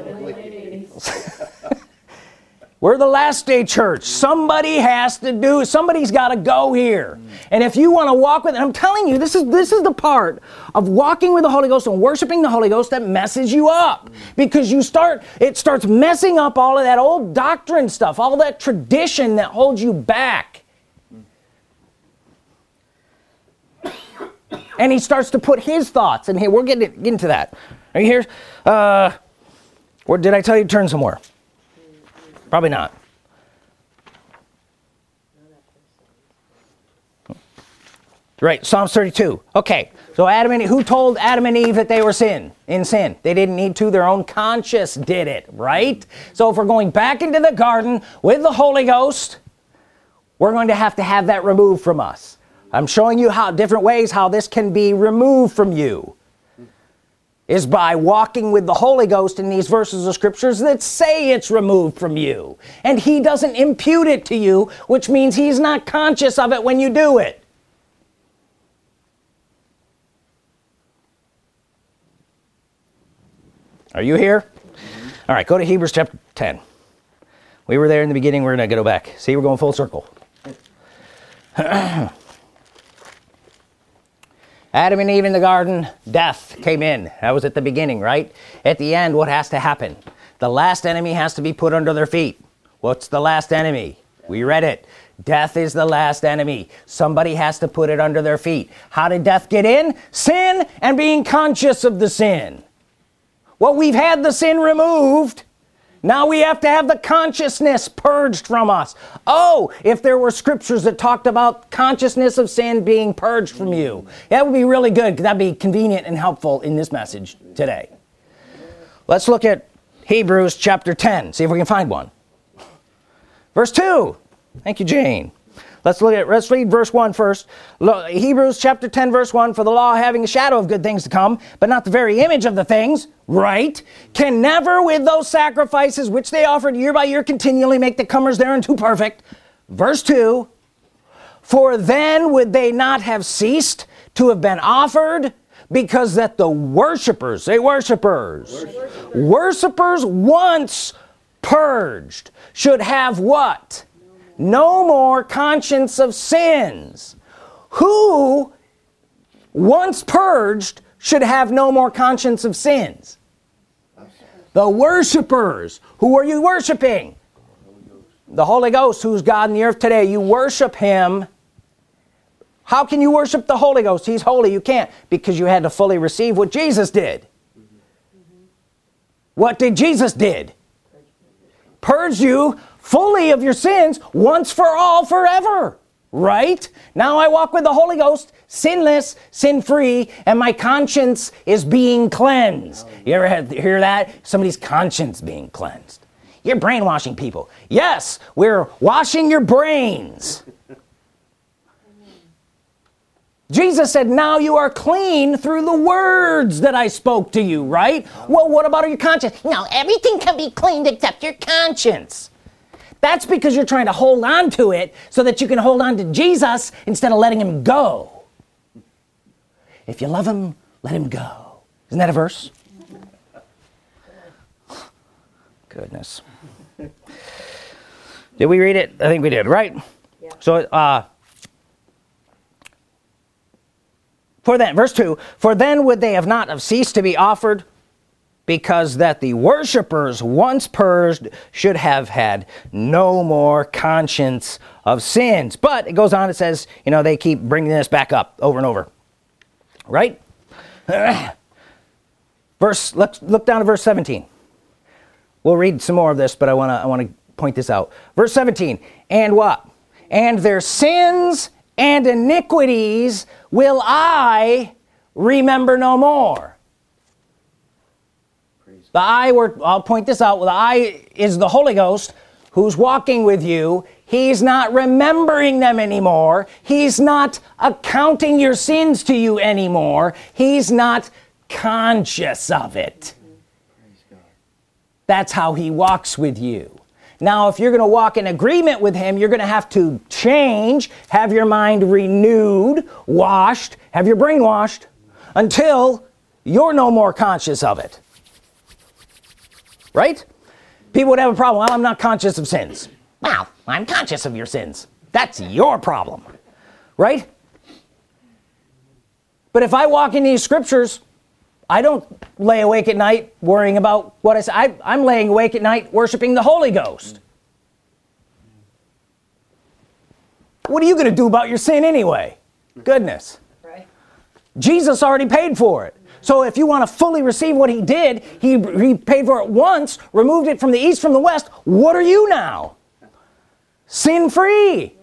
Speaker 1: We're the last day church. Somebody's got to go here. And if you want to walk with it, I'm telling you, this is the part of walking with the Holy Ghost and worshiping the Holy Ghost that messes you up. Because it starts messing up all of that old doctrine stuff, all that tradition that holds you back. And he starts to put his thoughts in here. We're getting into that. Are you here? Or did I tell you to turn somewhere? Probably not. Right, Psalms 32. Okay, so who told Adam and Eve that they were in sin? They didn't need to. Their own conscience did it, right? So if we're going back into the garden with the Holy Ghost, we're going to have that removed from us. I'm showing you different ways how this can be removed from you. Is by walking with the Holy Ghost in these verses of scriptures that say it's removed from you. And he doesn't impute it to you, which means he's not conscious of it when you do it. Are you here? All right, go to Hebrews chapter 10. We were there in the beginning. We're going to go back. See, we're going full circle. Adam and Eve in the garden, death came in. That was at the beginning, right? At the end, what has to happen? The last enemy has to be put under their feet. What's the last enemy? We read it. Death is the last enemy. Somebody has to put it under their feet. How did death get in? Sin and being conscious of the sin. Well, we've had the sin removed. Now we have to have the consciousness purged from us. Oh, if there were scriptures that talked about consciousness of sin being purged from you, that would be really good because that'd be convenient and helpful in this message today. Let's look at Hebrews chapter 10, see if we can find one. Verse 2. Thank you, Jane. Let's read verse 1 first. Hebrews chapter 10, verse 1, for the law having a shadow of good things to come, but not the very image of the things, right, can never with those sacrifices which they offered year by year continually make the comers thereunto perfect. Verse 2, for then would they not have ceased to have been offered, because that the worshipers, say worshipers, worshipers once purged should have what? No more conscience of sins. Who once purged should have no more conscience of sins? The worshipers. Who are you worshiping? The Holy Ghost, who's God in the earth today. You worship Him. How can you worship the Holy Ghost? He's holy. You can't, because you had to fully receive what Jesus did. What did Jesus did? Purge you fully of your sins once for all forever. Right? Now I walk with the Holy Ghost, sinless, sin-free, and my conscience is being cleansed. You ever hear that? Somebody's conscience being cleansed. You're brainwashing people. Yes, we're washing your brains. Jesus said, now you are clean through the words that I spoke to you, right? Well, what about your conscience?
Speaker 2: No, everything can be cleaned except your conscience.
Speaker 1: That's because you're trying to hold on to it so that you can hold on to Jesus instead of letting Him go. If you love Him, let Him go. Isn't that a verse? Goodness. Did we read it? I think we did, right? Yeah. So, for then, verse 2, for then would they have not have ceased to be offered, because that the worshipers once purged should have had no more conscience of sins. But it goes on, it says, they keep bringing this back up over and over. Right? Let's look down to verse 17. We'll read some more of this, but I want to point this out. Verse 17, and what? And their sins and iniquities will I remember no more. The I, I'll point this out. The I is the Holy Ghost who's walking with you. He's not remembering them anymore. He's not accounting your sins to you anymore. He's not conscious of it. That's how He walks with you. Now, if you're going to walk in agreement with Him, you're going to have to change, have your mind renewed, washed, have your brain washed, until you're no more conscious of it. Right? People would have a problem. Well, I'm not conscious of sins. Well, I'm conscious of your sins. That's your problem. Right? But if I walk in these scriptures, I don't lay awake at night worrying about what I say. I'm laying awake at night worshiping the Holy Ghost. What are you going to do about your sin anyway? Goodness. Right. Jesus already paid for it. So if you want to fully receive what He did, He paid for it once, removed it from the east, from the west. What are you now? Sin-free.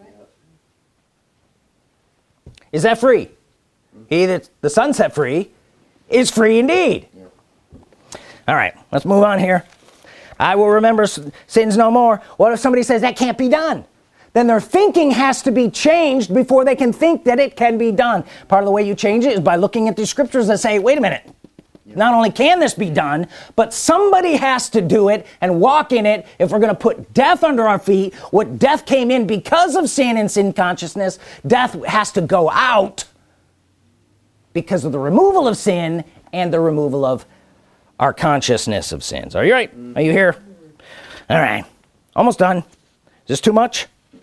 Speaker 1: Is that free? He that the Son set free is free indeed. All right, let's move on here. I will remember sins no more. What if somebody says that can't be done? Then their thinking has to be changed before they can think that it can be done. Part of the way you change it is by looking at the scriptures that say, wait a minute, not only can this be done, but somebody has to do it and walk in it if we're going to put death under our feet. What death came in because of sin and sin consciousness, death has to go out because of the removal of sin and the removal of our consciousness of sins. Are you right? Are you here? All right. Almost done. Is this too much?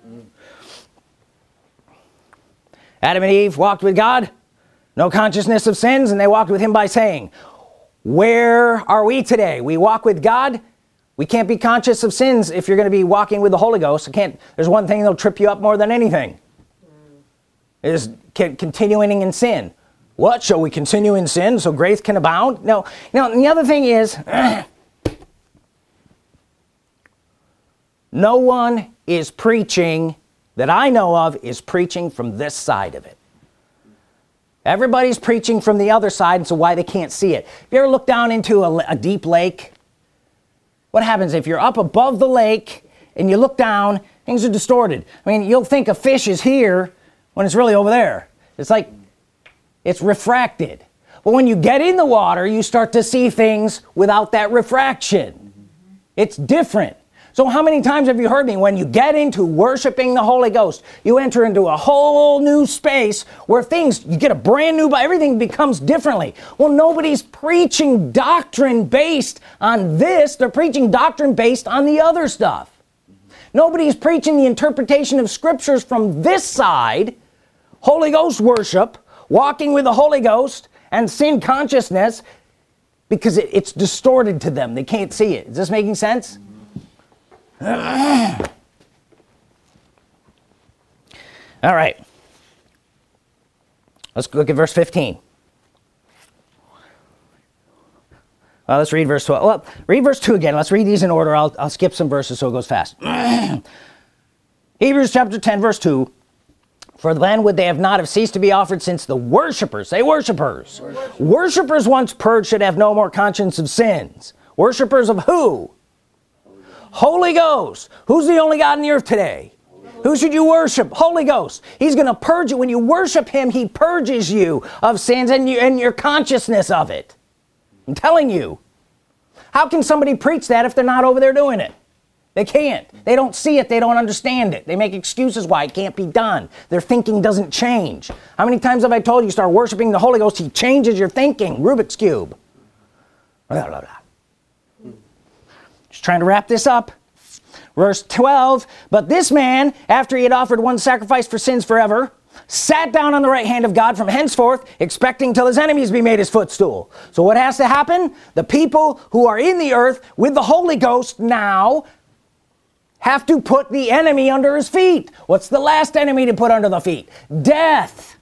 Speaker 1: Adam and Eve walked with God, no consciousness of sins, and they walked with Him by saying, where are we today? We walk with God. We can't be conscious of sins if you're going to be walking with the Holy Ghost. There's one thing that'll trip you up more than anything. It is continuing in sin. What? Shall we continue in sin so grace can abound? No. Now, the other thing is, no one is preaching that I know of is preaching from this side of it. Everybody's preaching from the other side, and so why they can't see it. If you ever look down into a deep lake, what happens if you're up above the lake and you look down, things are distorted. I mean, you'll think a fish is here when it's really over there. It's like it's refracted. But when you get in the water, you start to see things without that refraction. It's different. So how many times have you heard me? When you get into worshiping the Holy Ghost, you enter into a whole new space where you get a brand new, everything becomes differently. Well, nobody's preaching doctrine based on this. They're preaching doctrine based on the other stuff. Nobody's preaching the interpretation of scriptures from this side, Holy Ghost worship, walking with the Holy Ghost, and sin consciousness, because it's distorted to them. They can't see it. Is this making sense? All right. Let's look at verse 15. Well, let's read verse 12. Well, read verse 2 again. Let's read these in order. I'll skip some verses so it goes fast. Hebrews chapter 10, verse 2. For then would they not have ceased to be offered, since the worshipers, say worshipers. Worshipers once purged should have no more conscience of sins. Worshipers of who? Holy Ghost. Who's the only God on the earth today? Who should you worship? Holy Ghost. He's going to purge you. When you worship him, he purges you of sins and your consciousness of it. I'm telling you. How can somebody preach that if they're not over there doing it? They can't. They don't see it. They don't understand it. They make excuses why it can't be done. Their thinking doesn't change. How many times have I told you, start worshiping the Holy Ghost, he changes your thinking. Rubik's Cube. Blah, blah, blah. Just trying to wrap this up. Verse 12, but this man, after he had offered one sacrifice for sins forever, sat down on the right hand of God from henceforth, expecting till his enemies be made his footstool. So what has to happen? The people who are in the earth with the Holy Ghost now have to put the enemy under his feet. What's the last enemy to put under the feet? Death.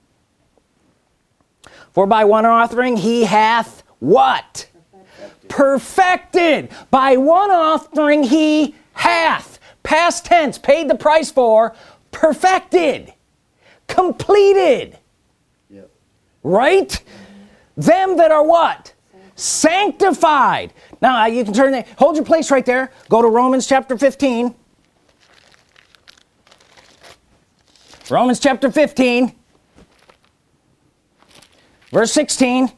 Speaker 1: For by one offering he hath what? Perfected. By one offering he hath, past tense, paid the price for, perfected, completed.
Speaker 3: Yep.
Speaker 1: Right? Them that are what? Sanctified. Now you can turn, hold your place right there. Go to Romans chapter 15. Romans chapter 15. Verse 16.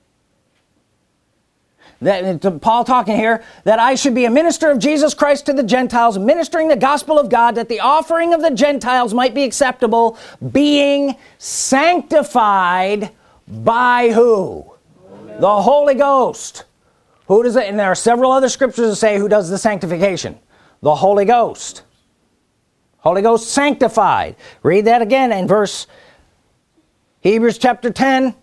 Speaker 1: Paul talking here, that I should be a minister of Jesus Christ to the Gentiles, ministering the gospel of God, that the offering of the Gentiles might be acceptable, being sanctified by who? Amen. The Holy Ghost. Who does it? And there are several other scriptures that say who does the sanctification. The Holy Ghost. Holy Ghost sanctified. Read that again in Hebrews chapter 10.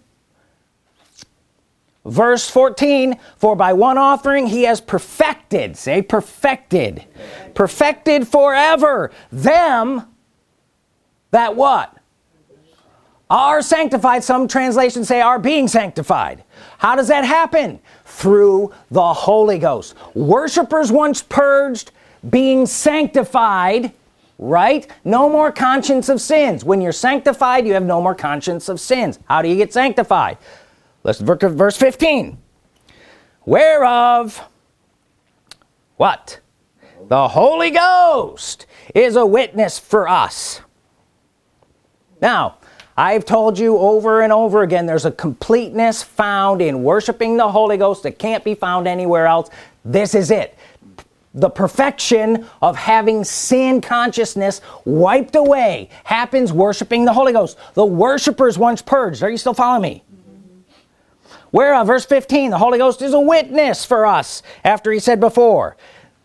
Speaker 1: Verse 14, for by one offering he has perfected, say perfected, perfected forever them that what? Are sanctified. Some translations say are being sanctified. How does that happen? Through the Holy Ghost. Worshippers once purged, being sanctified, right? No more conscience of sins. When you're sanctified, you have no more conscience of sins. How do you get sanctified? Let's look at verse 15. Whereof, what? The Holy Ghost is a witness for us. Now, I've told you over and over again, there's a completeness found in worshiping the Holy Ghost that can't be found anywhere else. This is it. The perfection of having sin consciousness wiped away happens worshiping the Holy Ghost. The worshipers once purged. Are you still following me? Whereof, verse 15, the Holy Ghost is a witness for us, after he said before.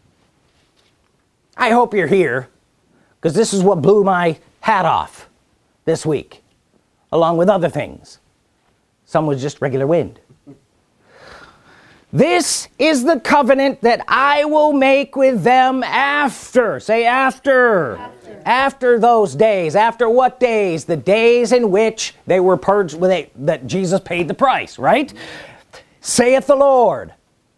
Speaker 1: I hope you're here, because this is what blew my hat off this week, along with other things. Some was just regular wind. This is the covenant that I will make with them after. Say after. After those days. After what days? The days in which they were purged, that Jesus paid the price, right? Saith the Lord,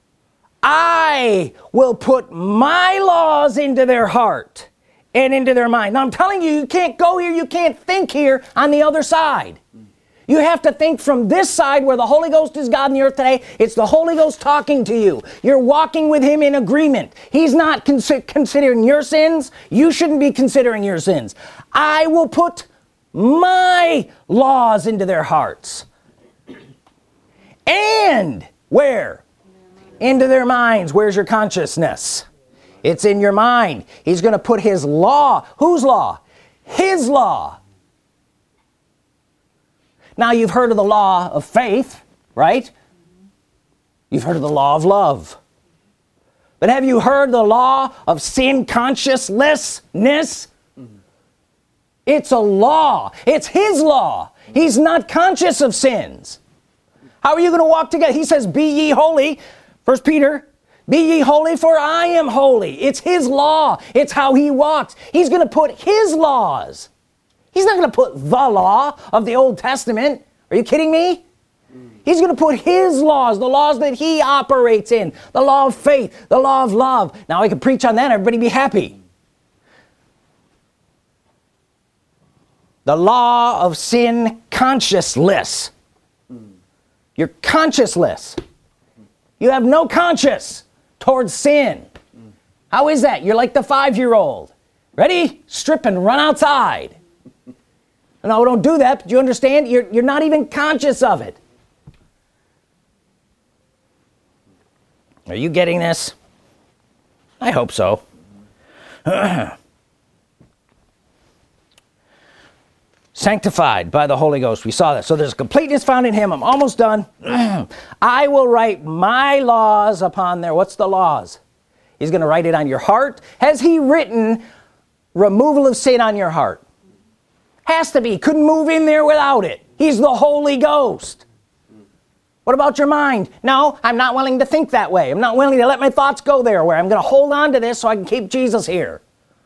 Speaker 1: I will put my laws into their heart and into their mind. Now I'm telling you, you can't go here, you can't think here on the other side. You have to think from this side where the Holy Ghost is God in the earth today. It's the Holy Ghost talking to you. You're walking with him in agreement. He's not considering your sins. You shouldn't be considering your sins. I will put my laws into their hearts. And where? Into their minds. Where's your consciousness? It's in your mind. He's going to put his law. Whose law? His law. Now you've heard of the law of faith, right? You've heard of the law of love. But have you heard the law of sin consciousness? It's a law. It's his law. He's not conscious of sins. How are you going to walk together? He says, be ye holy. 1 Peter, be ye holy, for I am holy. It's his law. It's how he walks. He's going to put his laws. He's not going to put the law of the Old Testament. Are you kidding me? He's going to put his laws, the laws that he operates in, the law of faith, the law of love. Now I can preach on that and everybody be happy. The law of sin consciousless. You're consciousless. You have no conscience towards sin. How is that? You're like the 5-year-old. Ready? Strip and run outside. No, don't do that, but you understand? You're not even conscious of it. Are you getting this? I hope so. Sanctified by the Holy Ghost. We saw that. So there's completeness found in him. I'm almost done. I will write my laws upon there. What's the laws? He's going to write it on your heart. Has he written removal of sin on your heart? Has to be. Couldn't move in there without it. He's the Holy Ghost. What about your mind? No, I'm not willing to think that way. I'm not willing to let my thoughts go there, where I'm going to hold on to this so I can keep Jesus here.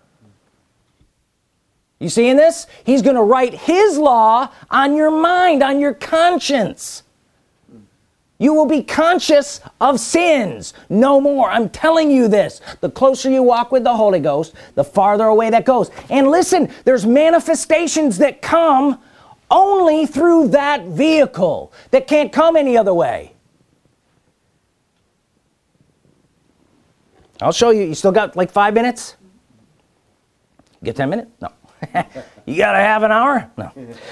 Speaker 1: You seeing this? He's going to write his law on your mind, on your conscience. You will be conscious of sins no more. I'm telling you this. The closer you walk with the Holy Ghost, the farther away that goes. And listen, there's manifestations that come only through that vehicle, that can't come any other way. I'll show you. You still got like 5 minutes? Get 10 minutes? No. You got a half an hour? No.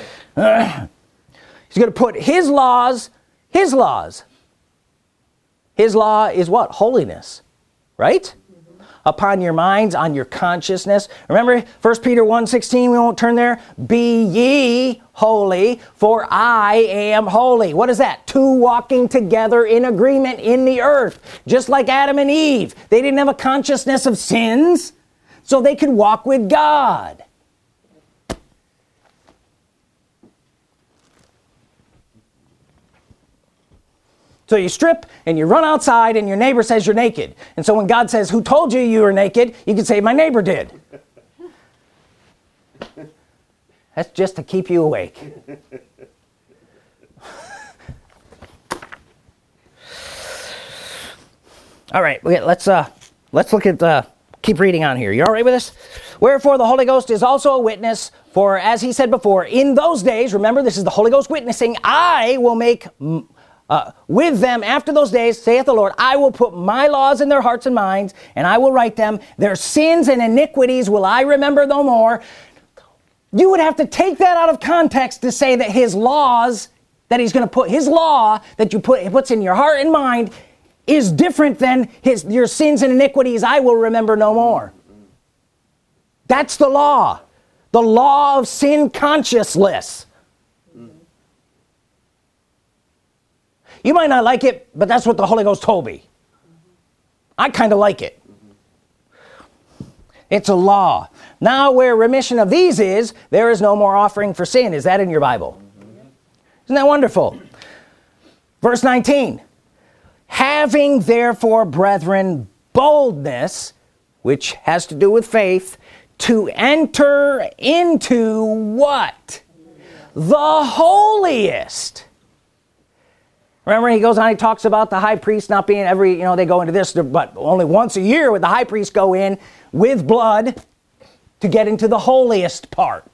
Speaker 1: He's going to put his laws. His laws. His law is what? Holiness. Right? Upon your minds, on your consciousness. Remember 1 Peter 1:16, we won't turn there. Be ye holy, for I am holy. What is that? Two walking together in agreement in the earth. Just like Adam and Eve. They didn't have a consciousness of sins, so they could walk with God. So you strip and you run outside and your neighbor says you're naked. And so when God says, who told you you were naked? You can say, my neighbor did. That's just to keep you awake. All right, let's look at, keep reading on here. You all right with this? Wherefore the Holy Ghost is also a witness, for as he said before, in those days, remember this is the Holy Ghost witnessing, I will make... with them after those days, saith the Lord, I will put my laws in their hearts and minds, and I will write them. Their sins and iniquities will I remember no more. You would have to take that out of context to say that his laws, that he's going to put, his law that he puts in your heart and mind is different than your sins and iniquities I will remember no more. That's the law. The law of sin consciousless. You might not like it, but that's what the Holy Ghost told me. I kind of like it. It's a law. Now where remission of these is, there is no more offering for sin. Is that in your Bible? Isn't that wonderful? Verse 19. Having therefore, brethren, boldness, which has to do with faith, to enter into what? The holiest. Remember, he goes on, he talks about the high priest not being they go into this, but only once a year would the high priest go in with blood to get into the holiest part.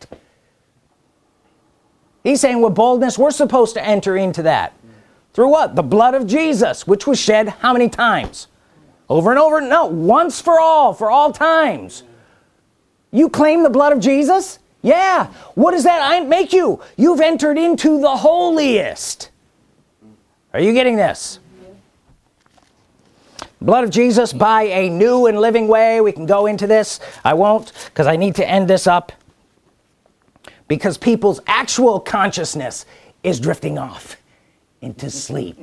Speaker 1: He's saying with boldness, we're supposed to enter into that. Through what? The blood of Jesus, which was shed how many times? Over and over? No, once for all times. You claim the blood of Jesus? Yeah. What does that make you? You've entered into the holiest. Are you getting this? Blood of Jesus by a new and living way. We can go into this. I won't, because I need to end this up. Because people's actual consciousness is drifting off into sleep.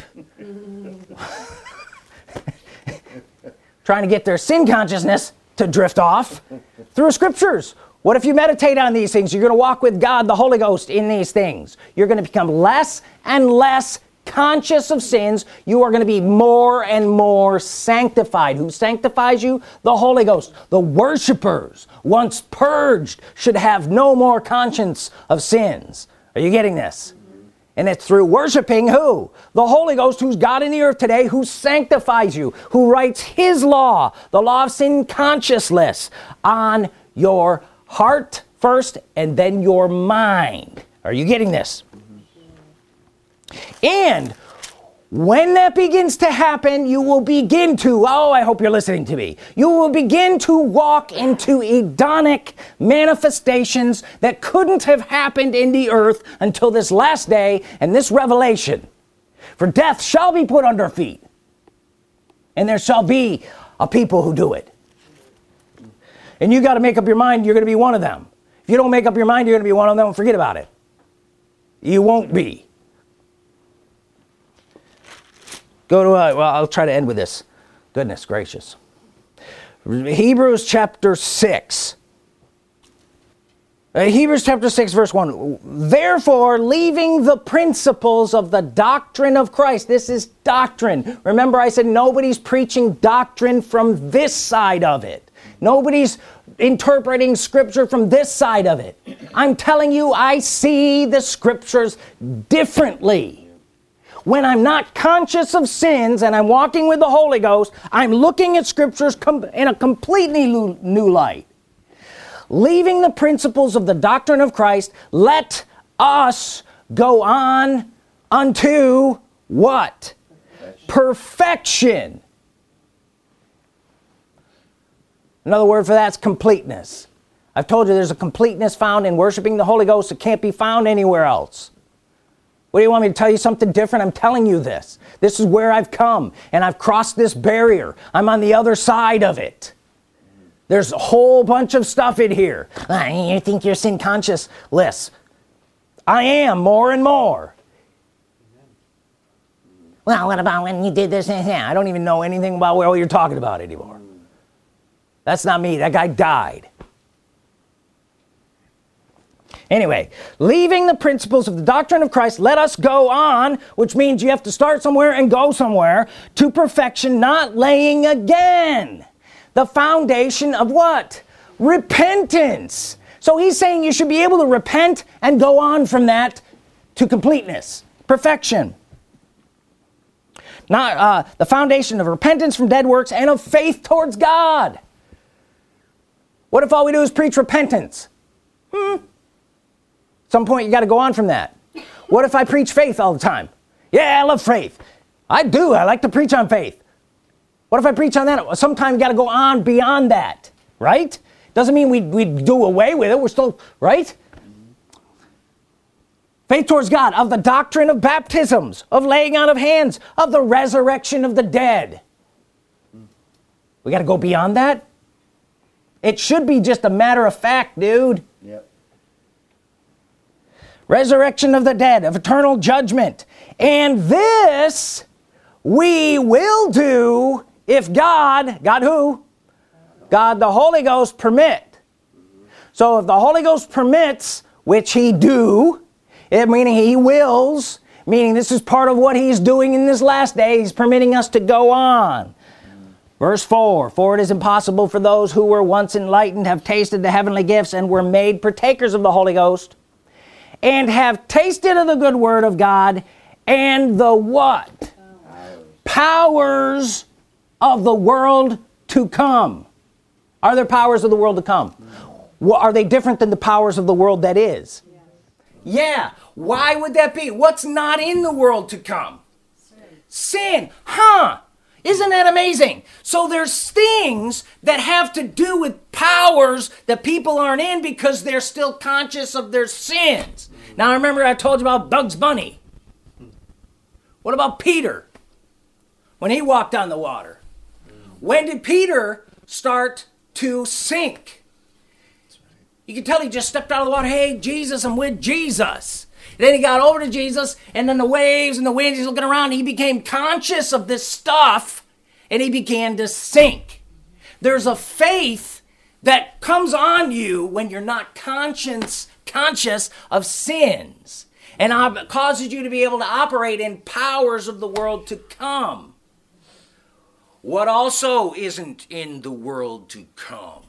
Speaker 1: Trying to get their sin consciousness to drift off through scriptures. What if you meditate on these things? You're going to walk with God, the Holy Ghost, in these things. You're going to become less and less conscious of sins. You are going to be more and more sanctified. Who sanctifies you? The Holy Ghost. The worshipers, once purged, should have no more conscience of sins. Are you getting this? And it's through worshiping who? The Holy Ghost, who's God in the earth today, who sanctifies you, who writes His law, the law of sin consciousness, on your heart first and then your mind. Are you getting this? And when that begins to happen, you will begin to, I hope you're listening to me, you will begin to walk into Edonic manifestations that couldn't have happened in the earth until this last day and this revelation. For death shall be put under feet, and there shall be a people who do it. And you got to make up your mind you're going to be one of them. If you don't make up your mind you're going to be one of them, forget about it. You won't be. Go to, I'll try to end with this. Goodness gracious. Hebrews chapter 6. Hebrews chapter 6 verse 1. Therefore, leaving the principles of the doctrine of Christ. This is doctrine. Remember I said nobody's preaching doctrine from this side of it. Nobody's interpreting scripture from this side of it. I'm telling you, I see the scriptures differently. When I'm not conscious of sins and I'm walking with the Holy Ghost, I'm looking at scriptures in a completely new light. Leaving the principles of the doctrine of Christ, let us go on unto what? Perfection. Another word for that's completeness. I've told you there's a completeness found in worshiping the Holy Ghost that can't be found anywhere else. What do you want me to tell you something different? I'm telling you this. This is where I've come, and I've crossed this barrier. I'm on the other side of it. There's a whole bunch of stuff in here. You think you're sin conscious? Less. I am more and more.
Speaker 2: Well, what about when you did this and that?
Speaker 1: I don't even know anything about what you're talking about anymore. That's not me. That guy died. Anyway, leaving the principles of the doctrine of Christ, let us go on, which means you have to start somewhere and go somewhere, to perfection, not laying again the foundation of what? Repentance. So he's saying you should be able to repent and go on from that to completeness, perfection. Not the foundation of repentance from dead works and of faith towards God. What if all we do is preach repentance? At some point you got to go on from that. What if I preach faith all the time? Yeah, I love faith. I do. I like to preach on faith. What if I preach on that? Sometimes you got to go on beyond that, right? Doesn't mean we do away with it. We're still, right? Faith towards God, of the doctrine of baptisms, of laying on of hands, of the resurrection of the dead. We got to go beyond that? It should be just a matter of fact, dude.
Speaker 3: Yep.
Speaker 1: Resurrection of the dead, of eternal judgment. And this we will do if God who? God the Holy Ghost permit. So if the Holy Ghost permits, which he do, it meaning he wills, meaning this is part of what he's doing in this last day, he's permitting us to go on. Verse 4, for it is impossible for those who were once enlightened, have tasted the heavenly gifts, and were made partakers of the Holy Ghost, and have tasted of the good word of God, and the what? Powers of the world to come. Are there powers of the world to come? Are they different than the powers of the world that is? Yeah. Why would that be? What's not in the world to come? Sin. Huh. Isn't that amazing? So there's things that have to do with powers that people aren't in because they're still conscious of their sins. Now remember I told you about Bugs Bunny. What about Peter? When he walked on the water. When did Peter start to sink? You can tell he just stepped out of the water. Hey, Jesus, I'm with Jesus. Then he got over to Jesus, and then the waves and the wind, he's looking around. He became conscious of this stuff, and he began to sink. There's a faith that comes on you when you're not conscious of sins, and causes you to be able to operate in powers of the world to come. What also isn't in the world to come?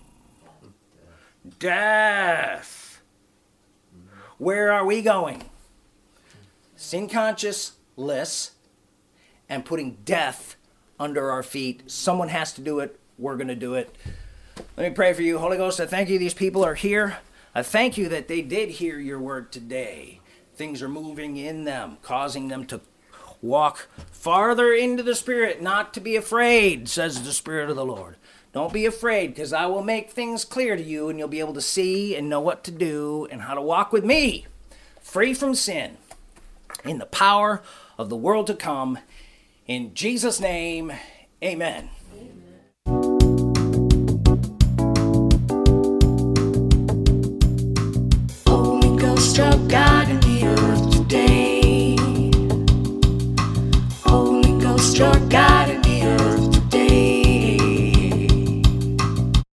Speaker 1: Death. Where are we going? Sin consciousless and putting death under our feet. Someone has to do it. We're going to do it. Let me pray for you. Holy Ghost, I thank you these people are here. I thank you that they did hear your word today. Things are moving in them, causing them to walk farther into the Spirit, not to be afraid, says the Spirit of the Lord. Don't be afraid, because I will make things clear to you, and you'll be able to see and know what to do and how to walk with me, free from sin, in the power of the world to come. In Jesus' name, amen.
Speaker 4: Holy Ghost, oh God.